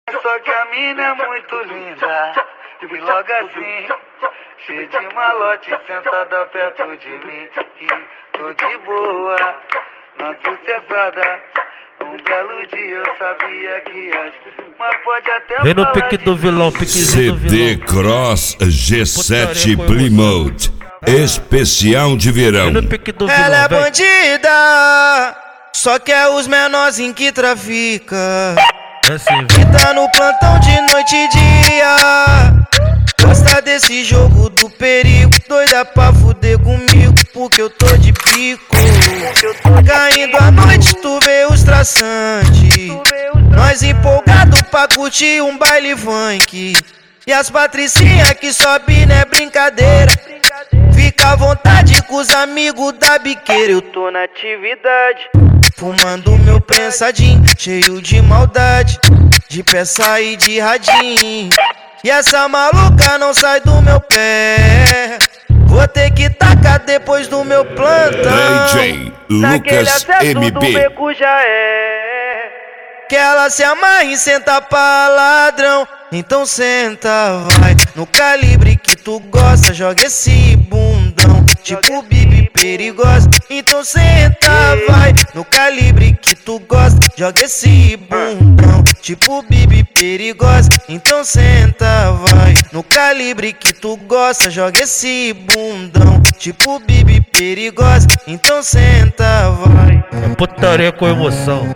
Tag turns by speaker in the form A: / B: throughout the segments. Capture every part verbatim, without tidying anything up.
A: Só que a mina é muito linda, e logo assim, cheia de malote, sentada perto de mim. E tô de boa, na sossegada. Um belo dia eu sabia que ia, mas pode até.
B: Vem no pique do vilão, piquezinho do vilão.
C: C D Cross G sete Plymouth, especial de verão.
B: Vem no pique do vilão,
D: ela é
B: vem.
D: bandida, só quer os menorzinhos que trafica.
B: É assim,
D: Que tá no plantão de noite e dia. Gosta desse jogo do perigo, doida pra fuder comigo, porque eu tô de pico. Caindo à noite tu vê os traçantes, nós empolgado pra curtir um baile funk. E as patricinhas que sobe não é brincadeira, fica à vontade com os amigos da biqueira. Eu tô na atividade, fumando meu prensadinho, cheio de maldade, de peça e de radinho. E essa maluca não sai do meu pé, vou ter que tacar depois do meu plantão.
C: D J
D: Naquele
C: Lucas
D: acesso
C: M
D: do
C: B.
D: beco já é, que ela se amarra e senta pra ladrão. Então senta, vai, no calibre que tu gosta, joga esse bundão, tipo Bibi perigosa. Então senta, vai, no calibre que tu gosta, joga esse bundão, tipo Bibi perigosa. Então senta, vai, no calibre que tu gosta, joga esse bundão, tipo Bibi perigosa. Então senta, vai.
B: É putaria com emoção.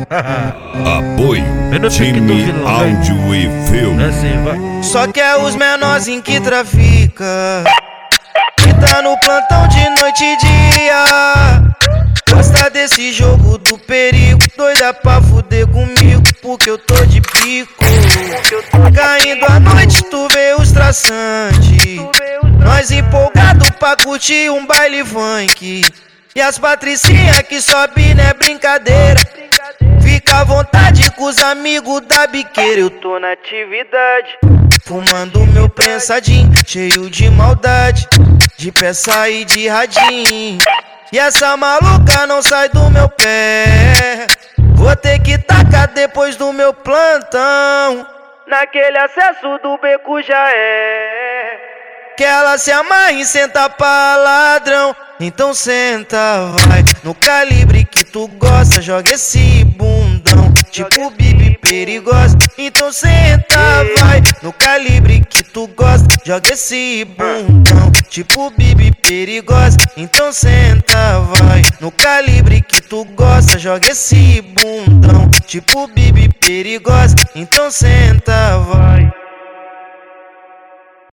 C: Apoio
B: Vem no pique do
C: time
B: vilão, vem.
C: áudio e
B: É
C: filme.
B: assim, vai.
D: Só que é os menorzinhos que trafica, que tá no plantão de noite e dia. Gosta desse jogo do perigo, doida pra fuder comigo, porque eu tô de pico. Caindo à noite tu vê os traçantes, nós empolgado pra curtir um baile funk. E as patricinhas que sobe não é brincadeira, fica à vontade com os amigos da biqueira. Eu tô na atividade, fumando meu prensadinho, cheio de maldade, de peça e de radinho. E essa maluca não sai do meu pé, vou ter que tacar depois do meu plantão. Naquele acesso do beco já é, que ela se amarra e senta pra ladrão. Então senta, vai, no calibre que tu gosta, joga esse bundão, tipo Bibi perigosa. Então senta, vai, no calibre que tu gosta, joga esse bundão, tipo Bibi perigosa. Então senta, vai, no calibre que tu gosta, joga esse bundão, tipo Bibi perigosa. Então senta, vai.